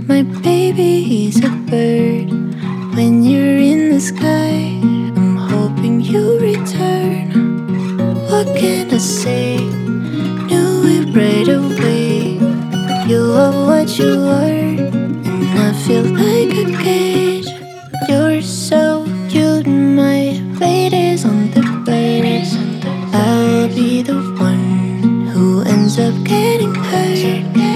My baby is a bird. When you're in the sky, I'm hoping you return. What can I say? Knew it right away. You are what you are, and I feel like a cage. You're so cute, my fate is on the verge. I'll be the one who ends up getting hurt.